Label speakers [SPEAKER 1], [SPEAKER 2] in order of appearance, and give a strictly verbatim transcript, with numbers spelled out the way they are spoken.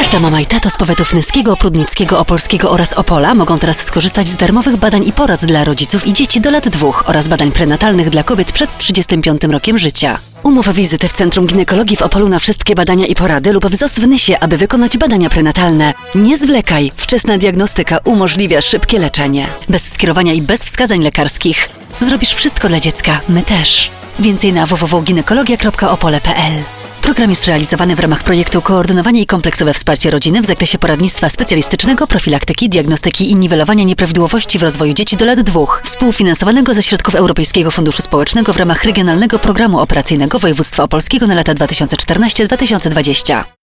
[SPEAKER 1] Każda mama i tato z powiatów nyskiego, prudnickiego, opolskiego oraz Opola mogą teraz skorzystać z darmowych badań i porad dla rodziców i dzieci do lat dwóch oraz badań prenatalnych dla kobiet przed trzydziestym piątym rokiem życia. Umów wizytę w Centrum Ginekologii w Opolu na wszystkie badania i porady lub w Z O S w Nysie, aby wykonać badania prenatalne. Nie zwlekaj! Wczesna diagnostyka umożliwia szybkie leczenie. Bez skierowania i bez wskazań lekarskich. Zrobisz wszystko dla dziecka, my też. Więcej na w w w kropka ginekologia kropka opole kropka p l. Program jest realizowany w ramach projektu Koordynowanie i kompleksowe wsparcie rodziny w zakresie poradnictwa specjalistycznego, profilaktyki, diagnostyki i niwelowania nieprawidłowości w rozwoju dzieci do lat dwóch, współfinansowanego ze środków Europejskiego Funduszu Społecznego w ramach Regionalnego Programu Operacyjnego Województwa Opolskiego na lata dwa tysiące czternasty do dwa tysiące dwudziestego.